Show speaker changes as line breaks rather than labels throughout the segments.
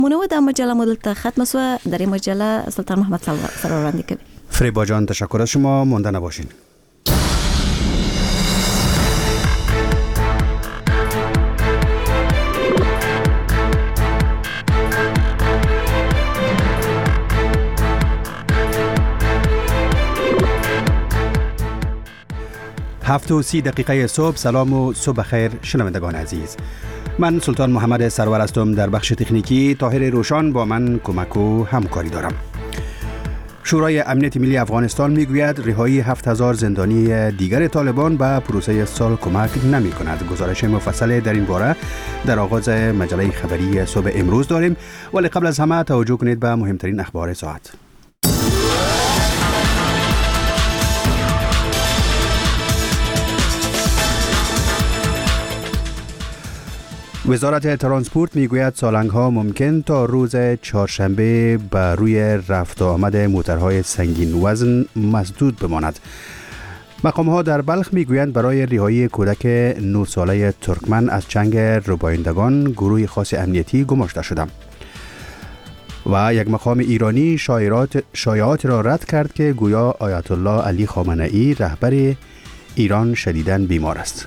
منو در مجله مدل ختم سو در این مجله سلطان محمد سرورندی که
فریبا جان تشکر از شما، مانده نباشین. هفت و 30 دقیقه صبح. سلام و صبح خیر شنوندگان عزیز. من سلطان محمد سرور هستم. در بخش تکنیکی طاهر روشان با من کمک و همکاری دارم. شورای امنیت ملی افغانستان میگوید رهایی 7000 زندانی دیگر طالبان به پروسه صلح کمک نمی کند. گزارش مفصل در این باره در آغاز مجله خبری صبح امروز داریم، ولی قبل از همه توجه کنید به مهمترین اخبار ساعت. وزارت ترانسپورت میگوید سالنگ‌ها ممکن تا روز چهارشنبه بر روی رفت و آمد موترهای سنگین وزن مسدود بماند. مقام‌ها در بلخ میگویند برای رهایی کودک 9 ساله ترکمن از چنگ ربایندگان گروه خاص امنیتی گماشته شده. و یک مقام ایرانی شایعات را رد کرد که گویا آیت الله علی خامنه‌ای رهبر ایران شدیداً بیمار است.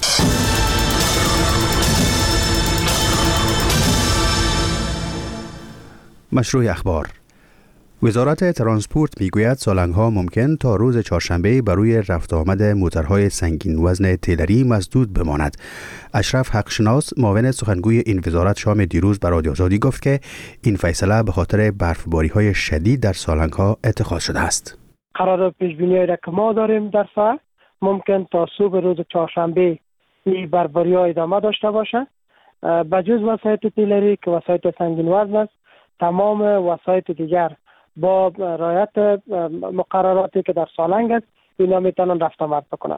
مشروع اخبار. وزارت ترانسپورت میگوید سالنگ‌ها ممکن تا روز چهارشنبه بر روی رفت آمد موترهای سنگین وزن تیلری مسدود بماند. اشرف حقشناس معاون سخنگوی این وزارت شام دیروز به رادیو آزادی گفت که این فیصله به خاطر برفباری‌های شدید در سالنگ‌ها اتخاذ شده است.
قرار پیش‌بینی را که ما داریم در ساعت ممکن تا صبح روز چهارشنبه این برفباری‌ها ادامه داشته باشد. بجز وسایط تیلری که وسایط سنگین وزن است، تمام وسایط دیگر با رعایت مقرراتی که در سالنگ است اینا میتونن رفت آمد بکنن.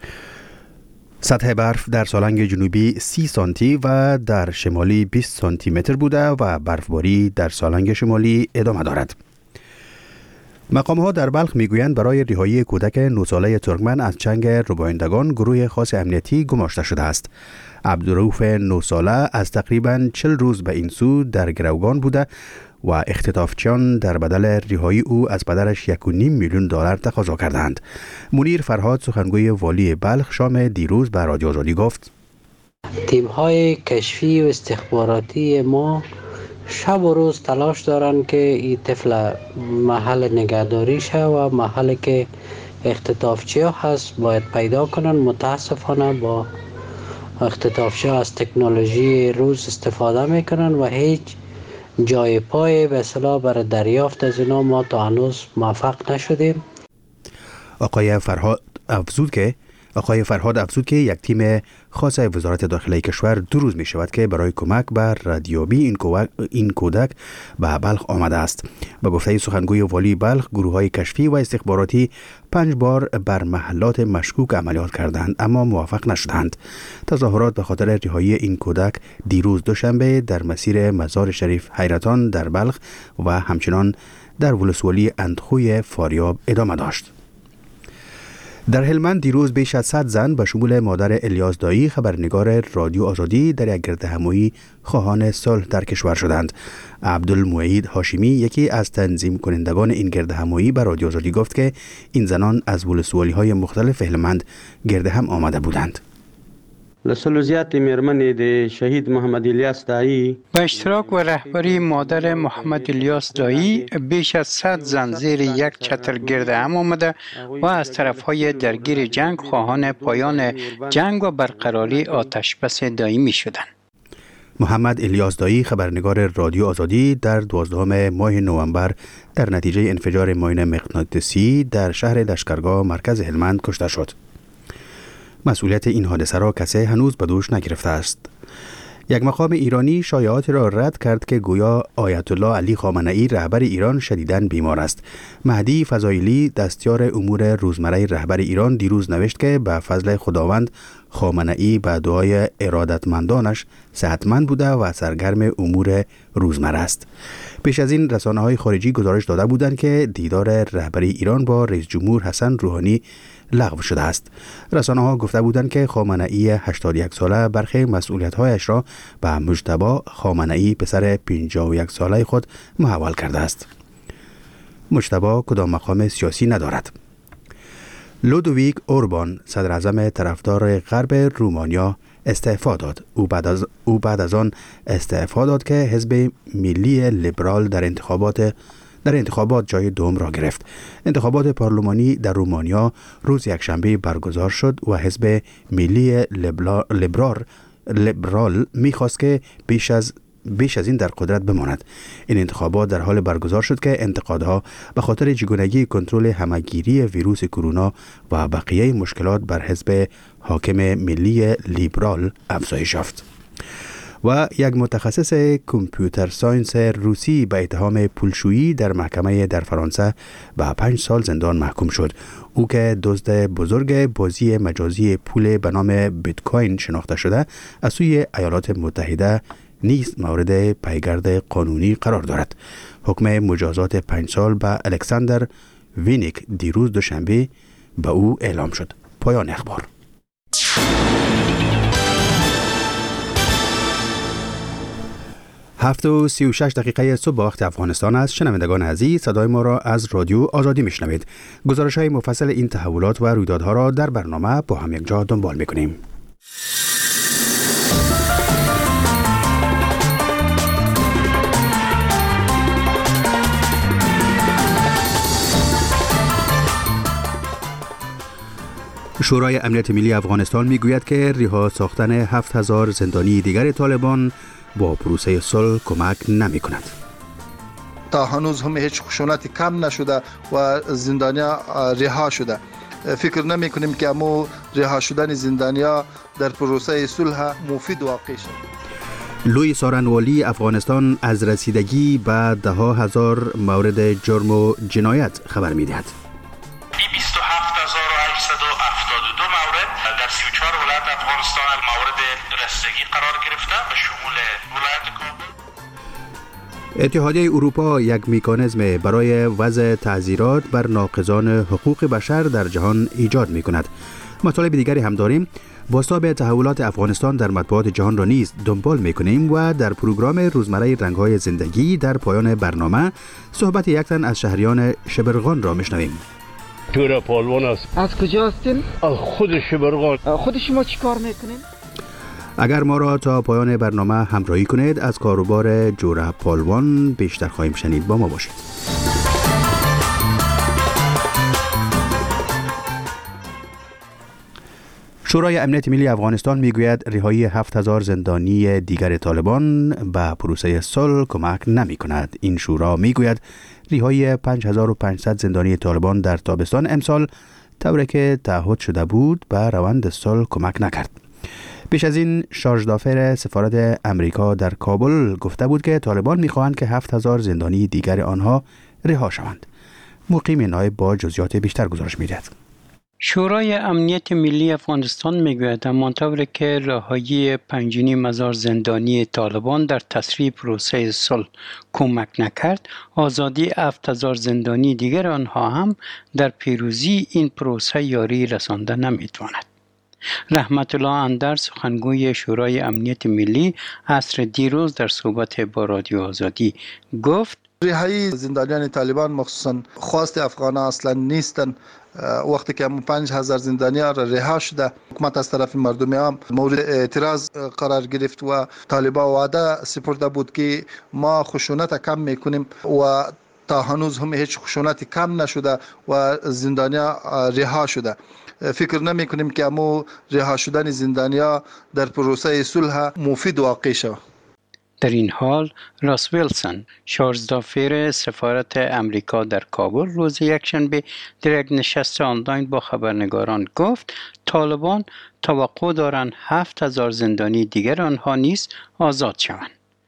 سطح برف در سالنگ جنوبی 30 سانتی و در شمالی 20 سانتی متر بوده و برفباری در سالنگ شمالی ادامه دارد. مقام‌ها در بلخ میگویند برای رهایی کودک 9 ساله ترکمن از چنگ ربایندگان گروه خاص امنیتی گماشته شده است. عبدالرؤوف 9 ساله از تقریباً 40 روز به این سو در گروگان بوده و اختطافچیان در بدل رهایی او از پدرش 1.5 میلیون دلار تقاضا کردند. منیر فرهاد سخنگوی والی بلخ شام دیروز به رادیو آزادی گفت
تیم‌های کشفی و استخباراتی ما شب و روز تلاش دارن که این طفل محل نگهداری شه و محلی که اختطافچی ها هست باید پیدا کنن. متاسفانه با اختطافچی ها از تکنولوژی روز استفاده میکنن و هیچ جای پای به اصطلاح برای دریافت از اینا ما تا هنوز موفق نشدیم.
آقای فرهاد افزود که یک تیم خاص وزارت داخله کشور 2 روز می شود که برای کمک به ردیابی این کودک به بلخ آمده است. به گفته سخنگوی والی بلخ، گروه‌های کشفی و استخباراتی 5 بار بر محلات مشکوک عملیات کردند اما موفق نشدند. تظاهرات به خاطر رهایی این کودک دیروز دوشنبه در مسیر مزار شریف حیرتان در بلخ و همچنان در ولسوالی اندخوی فاریاب ادامه داشت. در هلمند دیروز بیش از 100 زن به شمول مادر الیاس دایی خبرنگار رادیو آزادی در یک گردهمایی خواهان صلح در کشور شدند. عبدالمعید هاشمی یکی از تنظیم کنندگان این گردهمایی به رادیو آزادی گفت که این زنان از ولسوالی‌های مختلف هلمند گردهم آمده بودند.
لسلوزیات میرمن د شهید محمد الیاس دایی
با اشتراک و رهبری مادر محمد الیاس دایی بیش از 100 زن زیر یک چتر گرد هم آمده و از طرفهای درگیر جنگ خواهان پایان جنگ و برقراری آتشبس دائمی شدند.
محمد الیاس دایی خبرنگار رادیو آزادی در 12 ماه نوامبر در نتیجه انفجار ماین مغناطیسی در شهر لشکرگاه مرکز هلمند کشته شد. مسئولیت این حادثه را کسی هنوز به دوش نگرفته است. یک مقام ایرانی شایعات را رد کرد که گویا آیت الله علی خامنه‌ای رهبر ایران شدیداً بیمار است. مهدی فضایلی دستیار امور روزمره رهبر ایران دیروز نوشت که به فضل خداوند خامنه‌ای به دعای ارادتمندانش صحتمند بوده و سرگرم امور روزمره است. پیش از این رسانه‌های خارجی گزارش داده بودند که دیدار رهبری ایران با رئیس جمهور حسن روحانی لغو شده است. رسانه‌ها گفته بودند که خامنه‌ای 81 ساله برخی مسئولیت‌هایش را به مجتبی خامنه‌ای پسر 51 ساله خود محول کرده است. مجتبی کدام مقام سیاسی ندارد. لودویک اوربان صدر اعظم طرفدار غرب رومانیا استعفا داد. او بعد از آن استعفا داد که حزب ملی لیبرال در انتخابات جای دوم را گرفت. انتخابات پارلمانی در رومانیا روز یکشنبه برگزار شد و حزب ملی لیبرال می‌خواست که بیش از این در قدرت بماند. این انتخابات در حال برگزار شد که انتقادها به خاطر چگونگی کنترل همهگیری ویروس کرونا و بقیه مشکلات بر حزب حاکم ملی لیبرال افزایش یافت. و یک متخصص کامپیوتر ساینس روسی به اتهام پولشویی در محکمه در فرانسه به 5 سال زندان محکوم شد. او که دزد بزرگ بازی مجازی پول به نام بیت کوین شناخته شده، از سوی ایالات متحده نیز مورد پیگرد قانونی قرار دارد. حکم مجازات 5 سال به الکساندر وینیک دیروز دوشنبه به او اعلام شد. پایان اخبار. 7:36 صبح وقت افغانستان است. شنوندگان عزیز، صدای ما را از رادیو آزادی میشنوید. گزارش‌های مفصل این تحولات و رویدادها را در برنامه با هم یک جا دنبال می‌کنیم. شورای امنیت ملی افغانستان میگوید که رها ساختن 7000 زندانی دیگر طالبان با پروسه صلح کمک نمی کند.
تا هنوز هم هیچ خشونتی کم نشده و زندانیا رها شده. فکر نمی کنیم که امو رها شدن زندانیا در پروسه صلح مفید واقع شد.
لوی سارنوالی افغانستان از رسیدگی به 10,000 مورد جرم و جنایت خبر می دهد.
27872 مورد در 34 ولایت افغانستان مورد رسیدگی قرار گرفته به شمول ولایت کابل.
اتحادیه اروپا یک مکانیزم برای وضع تعزیرات بر ناقضان حقوق بشر در جهان ایجاد می کند. مطالب دیگری هم داریم. بازتاب تحولات افغانستان در مطبوعات جهان را نیز دنبال می کنیم و در پروگرام روزمره رنگ‌های زندگی در پایان برنامه صحبت یک تن از شهریان شبرغان را میشنویم.
جورا پالوان است.
از کجا هستین؟
از خود شبرغان.
خود شما چی کار میکنین؟
اگر ما را تا پایان برنامه همراهی کنید از کاروبار جورا پالوان بیشتر خواهیم شنید. با ما باشید. شورای امنیت ملی افغانستان میگوید رهایی 7000 زندانی دیگر طالبان به پروسه صلح کمک نمی کند. این شورا میگوید رهایی 5500 زندانی طالبان در تابستان امسال طوری که تعهد شده بود به روند صلح کمک نکرد. پیش از این شارژدافر سفارت امریکا در کابل گفته بود که طالبان میخواهند که 7000 زندانی دیگر آنها رها شوند. مقیم نایب با جزئیات بیشتر گزارش میدهد.
شورای امنیت ملی افغانستان میگوید همانطور که رهایی 5,500 زندانی طالبان در تسریع پروسه صلح کمک نکرد، آزادی 7,000 زندانی دیگر آنها هم در پیروزی این پروسه یاری رسانده نمیتواند. رحمت الله اندر سخنگوی شورای امنیت ملی عصر دیروز در صحبت با رادیو آزادی گفت
رهایی زندانیان طالبان مخصوصا خواست افغانان اصلا نیستن. وقتی که 5000 زندانی را رها شده، حکومت از طرف مردم عام مورد اعتراض قرار گرفت و طالبان وعده سپرده بود که ما خشونت کم میکنیم و تا هنوز هم هیچ خشونتی کم نشده و زندانیا رها شده. فکر نمی کنیم که امو رها شدن زندانیا در پروسه صلح مفید واقع شود.
در این حال راس ویلسون شارژدافر سفارت امریکا در کابل روز یکشنبه در یک نشست آنلاین با خبرنگاران گفت طالبان توقع دارند 7000 زندانی دیگر آنها نیز آزاد شوند.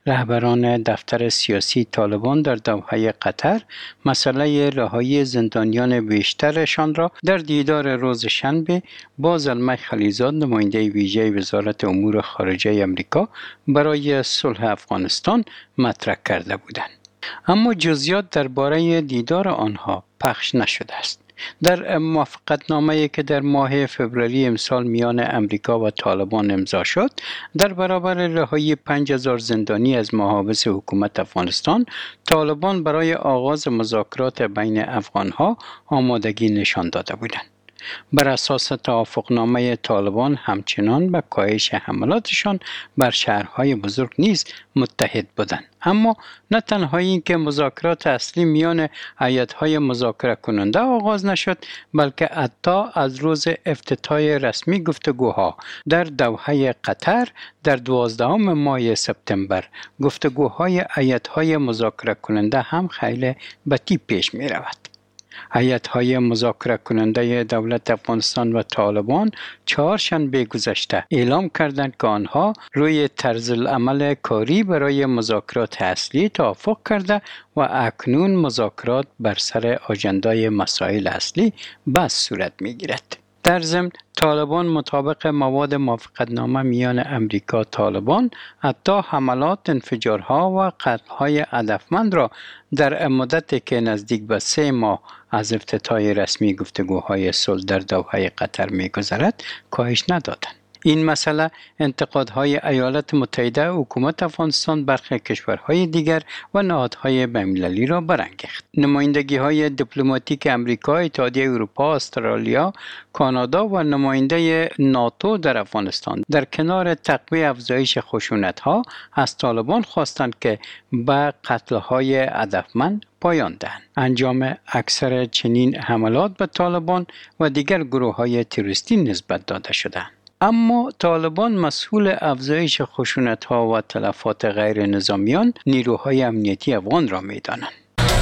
رهبران دفتر سیاسی طالبان در دوحه قطر مسئله رهایی زندانیان بیشترشان را در دیدار روز شنبه با زلمه خلیزاد نماینده ویژه وزارت امور خارجه آمریکا برای صلح افغانستان مطرح کرده بودند. اما جزئیات درباره دیدار آنها پخش نشده است. در موافقتنامه‌ای که در ماه فوریه امسال میان امریکا و طالبان امضا شد، در برابر رهایی 5000 زندانی از محابس حکومت افغانستان، طالبان برای آغاز مذاکرات بین افغانها آمادگی نشان داده بودند. بر اساس توافقنامه طالبان همچنان به کاهش حملاتشان بر شهرهای بزرگ نیز متحد بودند. اما نه تنها این که مذاکرات اصلی میان هیئت‌های مذاکره کننده آغاز نشد، بلکه حتی از روز افتتاح رسمی گفتگوها در دوحه قطر در 12 ماه سپتامبر گفتگوهای هیئت‌های مذاکره کننده هم خیلی بطی پیش می رود. هیئت‌های مذاکره کننده دولت افغانستان و طالبان چهارشنبه گذشته اعلام کردند که آنها روی طرز العمل کاری برای مذاکرات اصلی توافق کرده و اکنون مذاکرات بر سر آژندای مسائل اصلی بس صورت می‌گیرد. در ضمن طالبان مطابق مواد موافقتنامه میان امریکا طالبان حتی حملات، انفجارها و قتل‌های هدفمند را در مدتی که نزدیک به 3 ماه از افتتاح رسمی گفتگوهای صلح در دوحه قطر می‌گذرد کاهش ندادند. این مسئله انتقادهای ایالات متحده، حکومت افغانستان، برخی کشورهای دیگر و نهادهای بین‌المللی را برانگیخت. نمایندگی‌های دیپلماتیک امریکا، اتحادیه اروپا، استرالیا، کانادا و نماینده ناتو در افغانستان در کنار تقویت افزایش خشونت‌ها از طالبان خواستند که به قتل‌های هدفمند پایان دهند. انجام اکثر چنین حملات به طالبان و دیگر گروه‌های تروریستی نسبت داده شدند. اما طالبان مسئول افزایش خشونت‌ها و تلفات غیر نظامیان نیروهای امنیتی افغان را می‌دانند.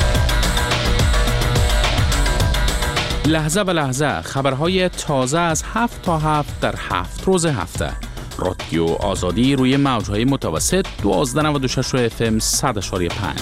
لحظه به لحظه خبرهای تازه از 7 تا 7 در 7 روز هفته. رادیو آزادی روی موج‌های متوسط 1296 FM 100.5.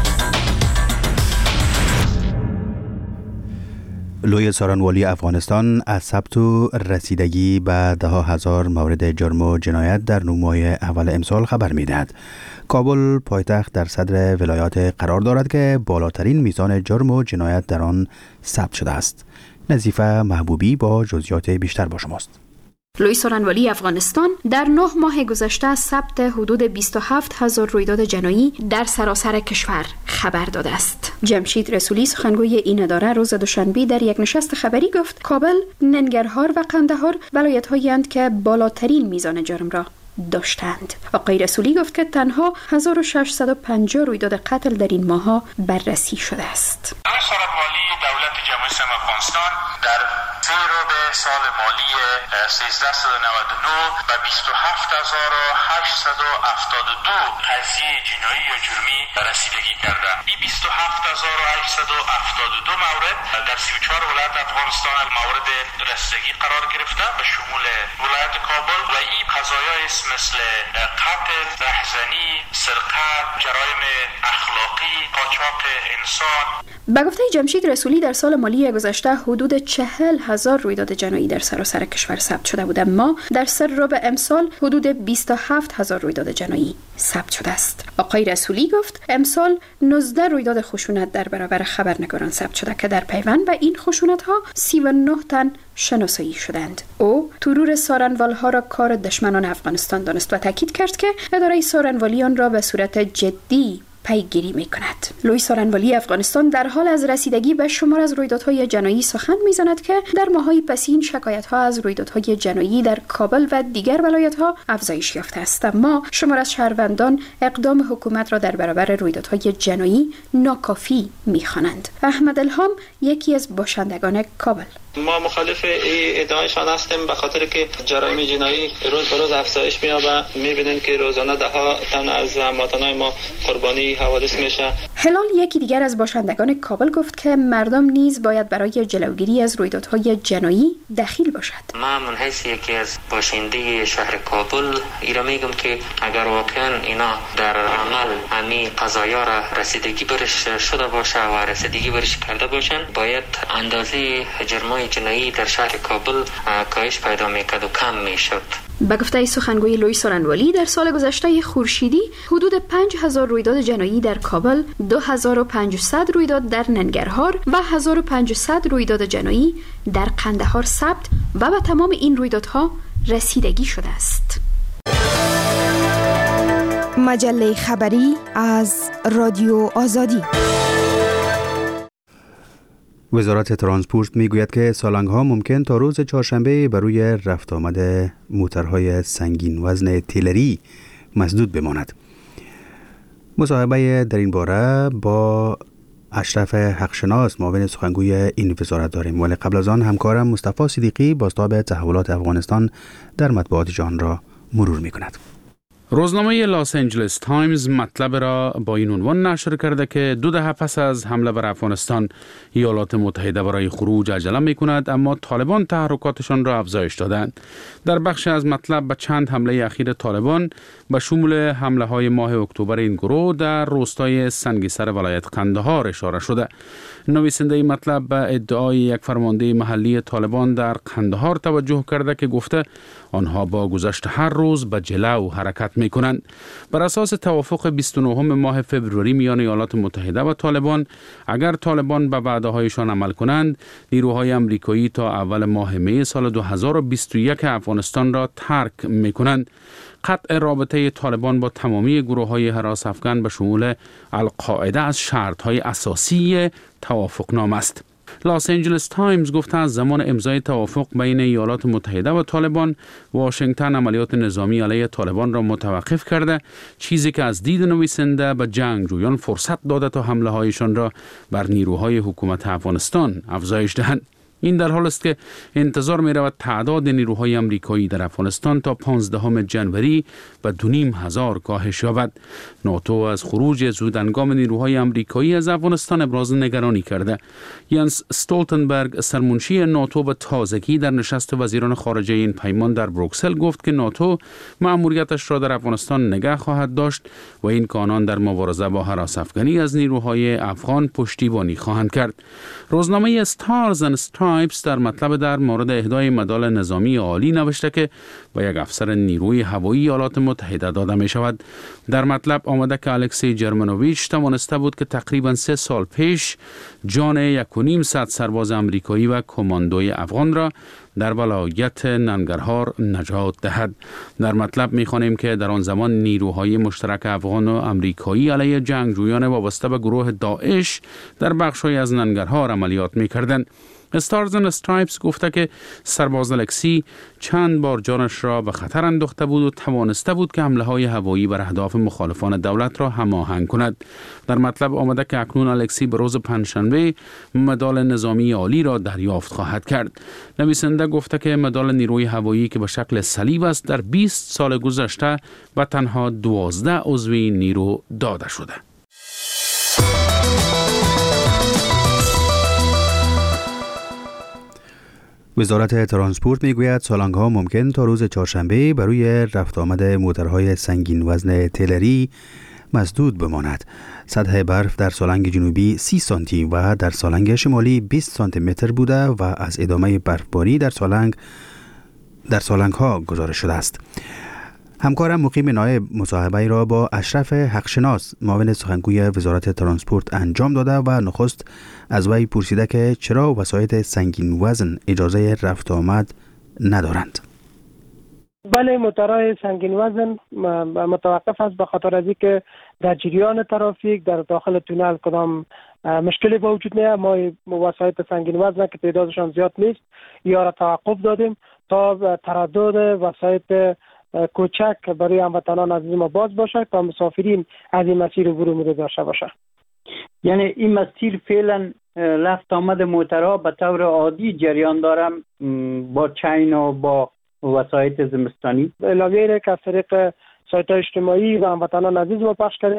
لوی سارنوالی افغانستان از ثبت و رسیدگی به 10,000 مورد جرم و جنایت در 9 ماه اول امسال خبر می‌دهد. کابل پایتخت در صدر ولایات قرار دارد که بالاترین میزان جرم و جنایت در آن ثبت شده است. نظیفه محبوبی با جزئیات بیشتر با شماست.
لوی سارنوالی افغانستان در 9 ماه گذشته ثبت حدود 27,000 رویداد جنایی در سراسر کشور خبر داده است. جمشید رسولی سخنگوی این اداره روز دوشنبه در یک نشست خبری گفت کابل، ننگرهار و قندهار ولایت‌هایی اند که بالاترین میزان جرم را داشتند. آقای رسولی گفت که تنها 1650 رویداد قتل در این ماه‌ها بررسی شده است.
لوی سارنوالی دولت جمهوری اسلامی افغانستان در سال مالی 1399 و 27,872 قضیه جنایی یا جرمی رسیدگی کرده. این 27,872 مورد در 34 ولایت افغانستان مورد رسیدگی قرار گرفته به شمول ولایت کابل و این قضایای مثل قتل، رهزنی، سرقت، جرایم اخلاقی، قاچاق انسان.
به گفته جمشید رسولی در سال مالی گذشته حدود 40,000 رویداد جنایی در سراسر کشور ثبت شده بود، اما در سر ربع امسال حدود 27,000 رویداد جنایی ثبت شده است. آقای رسولی گفت امسال 19 رویداد خشونت در برابر خبرنگاران ثبت شده که در پیوند به این خشونت‌ها 39 تن شناسایی شدند. او ترور سارنوال‌ها را کار دشمنان افغانستان دانست و تاکید کرد که اداره سارنوالی آن را به صورت جدی پیگیری می‌کند. لوی سارنوالی افغانستان در حال از رسیدگی به شمار از رویدادهای جنایی سخن می‌زند که در ماه‌های پسین شکایت‌ها از رویدادهای جنایی در کابل و دیگر ولایت‌ها افزایش یافته است، اما شمار از شهروندان اقدام حکومت را در برابر رویدادهای جنایی ناکافی می‌خوانند. احمد الهام یکی از باشندگان کابل:
ما مخالف این ادعایشان هستیم به خاطر که جرایم جنایی روز به روز افزایش می‌یابد. می‌بینیم که روزانه ده ها تن از هموطنان ما قربانی حوادث میشه.
هلال یکی دیگر از باشندگان کابل گفت که مردم نیز باید برای جلوگیری از رویدادهای جنایی دخیل باشد.
من من حیث یکی از باشنده شهر کابل ایرا میگم که اگر واقعا اینا در عمل همین قضایا را رسیدگی برش شده باشه و رسیدگی برش کرده باشن، باید اندازه جرمای جنایی در شهر کابل کاهش پیدا میکرد و کم میشد.
به گفته سخنگوی لوی سورنوالی، در سال گذشته خورشیدی حدود 5000 رویداد جنایی در کابل، 2500 رویداد در ننگرهار و 1500 رویداد جنایی در قندهار ثبت و به تمام این رویدادها رسیدگی شده است.
مجله خبری از رادیو آزادی.
وزارت ترانسپورت میگوید که سالنگ‌ها ممکن تا روز چهارشنبه بر روی رفت آمد موترهای سنگین وزن تیلری مسدود بماند. مصاحبه در این باره با اشرف حقشناس معاون سخنگوی این وزارت داریم، ولی قبل از آن همکارم مصطفی صدیقی بازتاب تحولات افغانستان در مطبوعات جهان را مرور می‌کند.
روزنامه لاس آنجلس تایمز مطلب را با این عنوان نشر کرده که 2 دهه پس از حمله بر افغانستان ایالات متحده برای خروج عجله می کند، اما طالبان تحرکاتشان را افزایش دادند. در بخش از مطلب به چند حمله اخیر طالبان به شمول حمله های ماه اکتبر این گروه در روستای سنگیسر ولایت قندهار اشاره شده. نویسنده مطلب به ادعای یک فرمانده محلی طالبان در قندهار توجه کرده که گفته آنها با گذشت هر روز به جلو حرکت می کنند. بر اساس توافق 29 ماه فوریه میان ایالات متحده و طالبان، اگر طالبان به وعده هایشان عمل کنند، نیروهای آمریکایی تا اول ماه می سال 2021 افغانستان را ترک می کنند. قطع رابطه طالبان با تمامی گروه های هراس افغان به شمول القاعده از شرط های اساسی توافقنامه است. لاس آنجلس تایمز گفته از زمان امضای توافق بین ایالات متحده و طالبان، واشنگتن عملیات نظامی علیه طالبان را متوقف کرده، چیزی که از دید نویسنده به جنگجویان فرصت داده تا حمله هایشان را بر نیروهای حکومت افغانستان افزایش دهند. این در حال است که انتظار می رود تعداد نیروهای آمریکایی در افغانستان تا 15 ژانویه به 2500 کاهش یابد. ناتو از خروج زودهنگام نیروهای آمریکایی از افغانستان ابراز نگرانی کرده. ینس استولتنبرگ سرمنشی ناتو به تازگی در نشست وزیران خارجه این پیمان در بروکسل گفت که ناتو مأموریتش را در افغانستان نگه خواهد داشت و این که آنان در مبارزه با هراس افغانی از نیروهای افغان پشتیبانی خواهند کرد. روزنامه استارز اند استرایپس در مطلب در مورد اهدای مدال نظامی عالی نوشته که به یک افسر نیروی هوایی ایالات متحده داده می شود. در مطلب آمده که الکسی جرمنوویچ توانسته بود که تقریبا 3 سال پیش جان 1.5 سرباز آمریکایی و کماندوی افغان را در ولایت ننگرهار نجات دهد. در مطلب می‌خوانیم که در آن زمان نیروهای مشترک افغان و آمریکایی علیه جنگجویان وابسته به گروه داعش در بخش‌های از ننگرهار عملیات می‌کردند. استارز اند استرایپس گفته که سرباز الکسی چند بار جانش را به خطر انداخته بود و توانسته بود که حمله‌های هوایی بر اهداف مخالفان دولت را هماهنگ کند. در مطلب آمده که اکنون الکسی به روز پنجشنبه مدال نظامی عالی را دریافت خواهد کرد. نویسنده گفته که مدال نیروی هوایی که به شکل صلیب است در 20 سال گذشته به تنها 12 عضو نیرو داده شده.
وزارت ترانسپورت میگوید سالنگ‌ها ممکن تا روز چهارشنبه بر روی رفت آمد موترهای سنگین وزن تیلری مسدود بماند. سطح برف در سالنگ جنوبی 30 سانتی و در سالنگ شمالی 20 سانتی متر بوده و از ادامه برفباری در سالنگ‌ها گزارش شده است. همکارم مقیم نایب مصاحبه را با اشرف حقشناس معاون سخنگوی وزارت ترانسپورت انجام داده و نخست از وی پرسیده که چرا وسایط سنگین وزن اجازه رفت آمد ندارند.
بله، موترهای سنگین وزن متوقف است به خاطر از اینکه در جریان ترافیک در داخل تونل کدام مشکلی به وجود میاد. ما وسایط سنگین وزن که تعدادشان زیاد نیست یا را توقف دادیم تا تردد وسایط کوچک برای هموطنان عزیز ما باز باشه تا مسافرین از این مسیر عبور مورد داشته باشه.
یعنی این مسیر فعلا رفت آمد موترها به طور عادی جریان دارم با چین و با وسایط زمستانی.
علاوه که از طریق سایت اجتماعی و هموطنان عزیز ما پخش کردیم،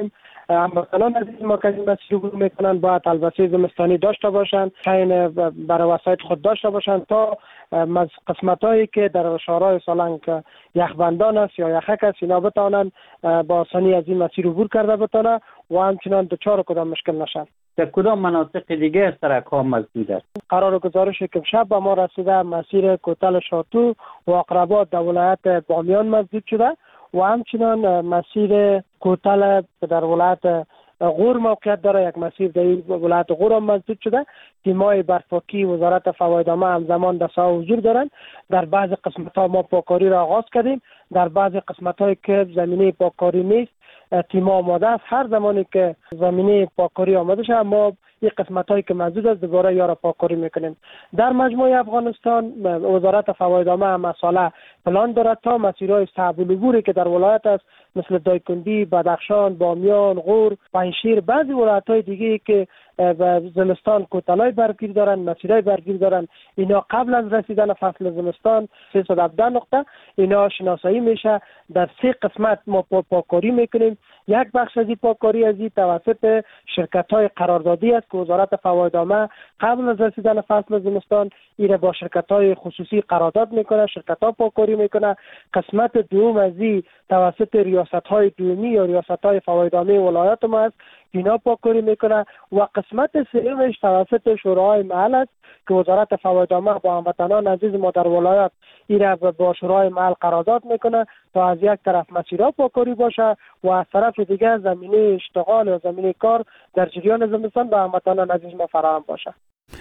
هموطنان عزیز ما که این مسیر عبور میکنن باید البسه زمستانی داشته باشند، چین برای وسایط خود داشته باشند تا قسمت هایی که در شهرهای سالنگ یخبندان است یا یخک است اینا بتوانند با آسانی از این مسیر عبور کرده بتانند و همچنان دچار کدام مشکل نشن.
در کدام مناطق دیگه سرک ها مسدود است؟
قرار گزارش که شب به ما رسیده مسیر کوتل شاتو و اقربات در ولایت بامیان مسدود شده و همچنان مسیر کوتل در ولایت غور موقعیت داره، یک مسیر در ولایت غور هم مسدود شده. تیمای برفاکی وزارت فوایدامه همزمان در ساحه حضور دارند. در بعض قسمت ها ما پاکاری را آغاز کردیم، در بعض قسمت هایی که زمینه پاکاری نیست تیم آماده است. هر زمانی که زمینه پاکاری آماده شد ما این قسمت هایی که موجود است دوباره یا را پاکاری میکنیم. در مجموع افغانستان وزارت فوایدامه هم مسئله پلان دارد تا مسیرهای صعب العبوری که در ولایت است مثل دایکندی، بدخشان، بامیان، غور، پنجشیر، بعضی ولایت‌های دیگه که زمستان کوتلای برگیر دارن، مسیرهای برگیر دارن، اینا قبل از رسیدن فصل زمستان 317 نقطه اینا شناسایی میشه. در 3 قسمت ما پاکاری میکنیم. یک بخش از این پاکاری از این توسط شرکت‌های قراردادی است که وزارت فوایدامه قبل از رسیدن فصل زمستان ایره با شرکت‌های خصوصی قرارداد میکنه، شرکت‌ها پاکاری میکنه. قسمت دوم از این توسط ریاست‌های دومی یا ریاست‌های فوایدامه ولایات ما است، اینا پاکاری میکنه. و قسمت سومش توسط شورای محل است که وزارت فوایدامه با هموطنان عزیز ما در ولایات ایره با شورای محل قرارداد میکنه تا از یک طرف مسیرها پاکاری باشه و از طرف دیگه زمینه اشتغال و زمینه کار در جریان زمستان به هموطنان عزیز ما فراهم باشه.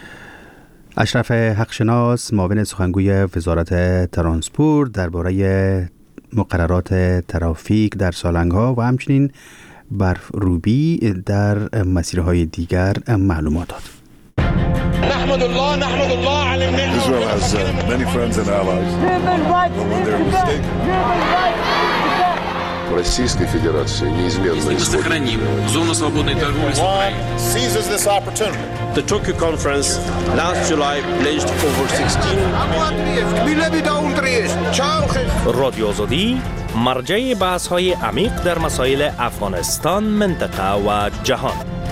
اشرف حقشناس، معاون سخنگوی وزارت ترانسپورت درباره مقررات ترافیک در سالنگ‌ها و همچنین برف روبی در مسیرهای دیگر معلومات داد.
نحمد الله على النعمة. Israel has many friends and allies. When they're mistaken. Российской Федерации неизменно
сохраним зону свободной торговли с Украиной.
Seizes this opportunity.
The Tokyo conference last July pledged over 16
رادیو آزادی مرجع بحث‌های عمیق در مسائل افغانستان، منطقه و جهان.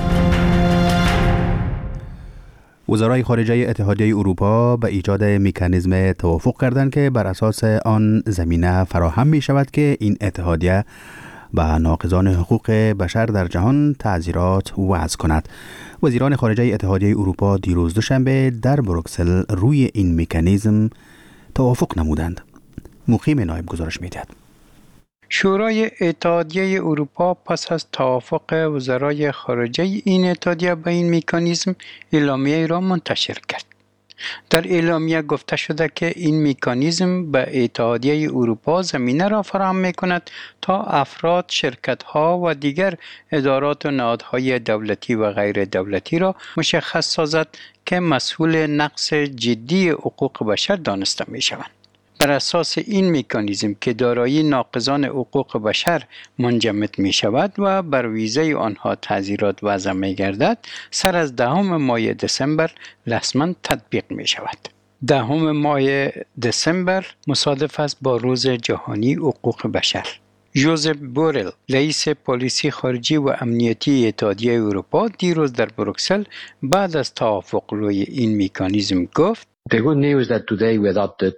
وزرای خارجه اتحادیه اروپا به ایجاد مکانیزم توافق کردند که بر اساس آن زمینه فراهم می شود که این اتحادیه به ناقضان حقوق بشر در جهان تعزیرات وضع کند. وزیران خارجه اتحادیه اروپا دیروز دوشنبه در بروکسل روی این مکانیزم توافق نمودند. مقیم نایب گزارش می‌دهد.
شورای اتحادیه اروپا پس از توافق وزرای خارجه این اتحادیه به این مکانیزم اعلامیه را منتشر کرد. در اعلامیه گفته شده که این مکانیزم به اتحادیه اروپا زمینه را فراهم می‌کند تا افراد، شرکت‌ها و دیگر ادارات و نهادهای دولتی و غیر دولتی را مشخص سازد که مسئول نقض جدی حقوق بشر دانسته می‌شوند. بر اساس این مکانیزم که دارای ناقضان حقوق بشر منجمد می شود و بر ویزه آنها تعزیرات وضع می گردد، سر از 10 ماه دسامبر رسما تطبیق می شود. 10 ماه دسامبر مصادف است با روز جهانی حقوق بشر. جوزف بورل، رئیس پلیسی خارجی و امنیتی اتحادیه اروپا، دیروز در بروکسل بعد از توافق روی این مکانیزم گفت:
The good news that today we adopted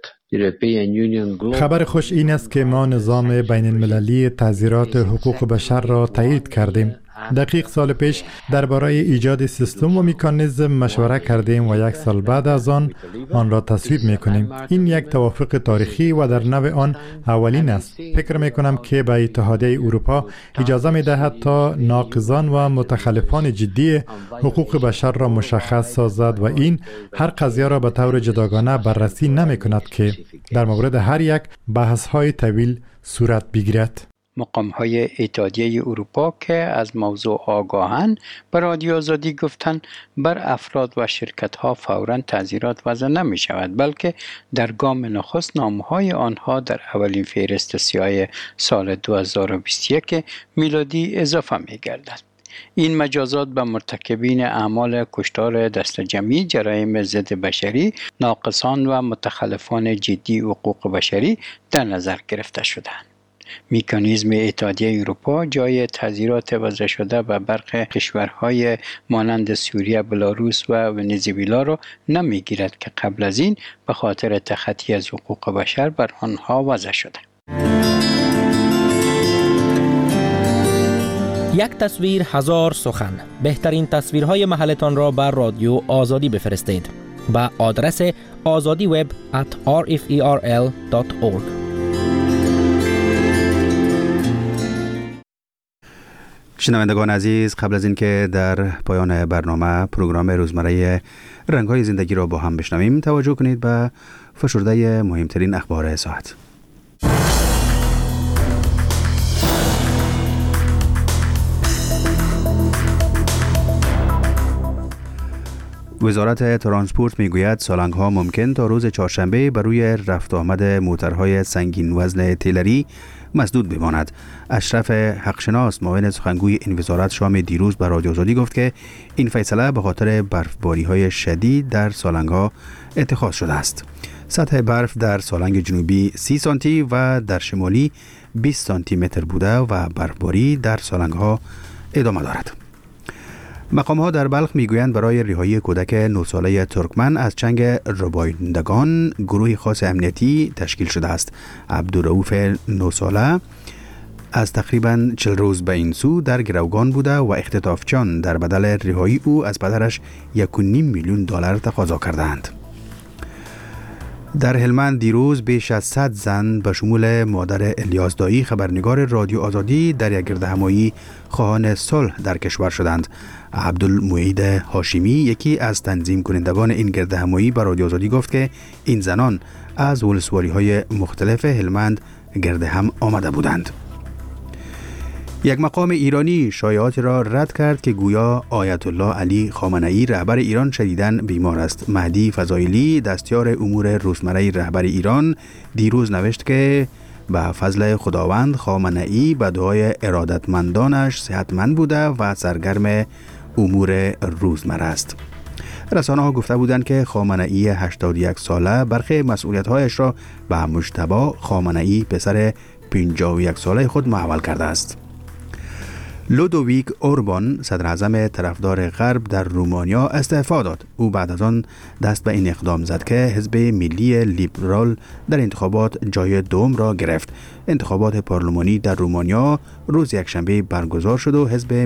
خبر خوش این است که ما نظام بین المللی تعزیرات حقوق بشر را تایید کردیم. دقیق سال پیش درباره ایجاد سیستم و مکانیزم مشوره کردیم و 1 سال بعد از آن را تصویب میکنیم. این یک توافق تاریخی و در نوع آن اولین است. فکر میکنم که به اتحادیه اروپا اجازه میدهد تا ناقضان و متخلفان جدی حقوق بشر را مشخص سازد و این هر قضیه را به طور جداگانه بررسی نمیکند که در مورد هر یک بحث‌های طویل صورت بگیرد.
مقام‌های اتحادیه اروپا که از موضوع آگاهند به رادیو آزادی گفتند بر افراد و شرکت‌ها فوراً تعزیرات وضع نمی شود، بلکه در گام نخست نام‌های آنها در اولین فهرست سیاه سال 2021 میلادی اضافه می گردد. این مجازات به مرتکبین اعمال کشتار دست جمعی، جرایم ضد بشری، ناقصان و متخلفان جدی حقوق بشری در نظر گرفته شدند. مکانیزم اتحادیه اروپا جای تغییرات وضع شده به برخی کشورهای مانند سوریه، بلاروس و ونزوئلا را نمیگیرد که قبل از این به خاطر تخطی از حقوق بشر بر آنها وضع شده.
یک تصویر هزار سخن. بهترین تصویرهای محلتان را بر رادیو آزادی بفرستید با آدرس azadiweb@rferl.org.
شنوندگان عزیز، قبل از اینکه در پایان برنامه پروگرام روزمره رنگ‌های زندگی را با هم بشنویم، توجه کنید به فشرده مهمترین اخبار ساعت. وزارت ترانسپورت میگوید سالنگ‌ها ممکن تا روز چهارشنبه بر روی رفت آمد موترهای سنگین وزن تیلری مسدود بماند. اشرف حقشناس معاون سخنگوی این وزارت شام دیروز به رادیو آزادی گفت که این فیصله به خاطر برفباری‌های شدید در سالنگ‌ها اتخاذ شده است. سطح برف در سالنگ جنوبی 30 سانتی و در شمالی 20 سانتی متر بوده و برفباری در سالنگ‌ها ادامه دارد. مقام‌ها در بلخ میگویند برای رهایی کودک 9 ساله ترکمن از چنگ ربایندگان گروه خاص امنیتی تشکیل شده است. عبدالرؤوف 9 ساله از تقریباً 40 روز به این سو در گروگان بوده و اختطافچیان در بدل رهایی او از پدرش 1.5 میلیون دلار تقاضا کردند. در هلمند دیروز بیش از 100 زن به شمول مادر الیاس دایی خبرنگار رادیو آزادی در یک گردهمایی خواهان صلح در کشور شدند. عبدالمعید هاشمی یکی از تنظیم کنندگان این گردهمایی به رادیو آزادی گفت که این زنان از ولسوالی‌های مختلف هلمند گرد هم آمده بودند. یک مقام ایرانی شایعاتی را رد کرد که گویا آیت الله علی خامنه‌ای رهبر ایران شدیداً بیمار است. مهدی فضائلی دستیار امور روزمره رهبر ایران دیروز نوشت که به فضل خداوند خامنه‌ای به دعای ارادتمندانش صحتمند بوده و سرگرم امور روزمره است. رسانه‌ها گفته بودند که خامنه‌ای 81 ساله برخی مسئولیت‌هایش را به مجتبی خامنه‌ای پسر 51 ساله خود محول کرده است. لودویک اوربان صدر اعظم طرفدار غرب در رومانیا استعفا داد. او بعد از آن دست به این اقدام زد که حزب ملی لیبرال در انتخابات جای دوم را گرفت. انتخابات پارلمانی در رومانیا روز یکشنبه برگزار شد و حزب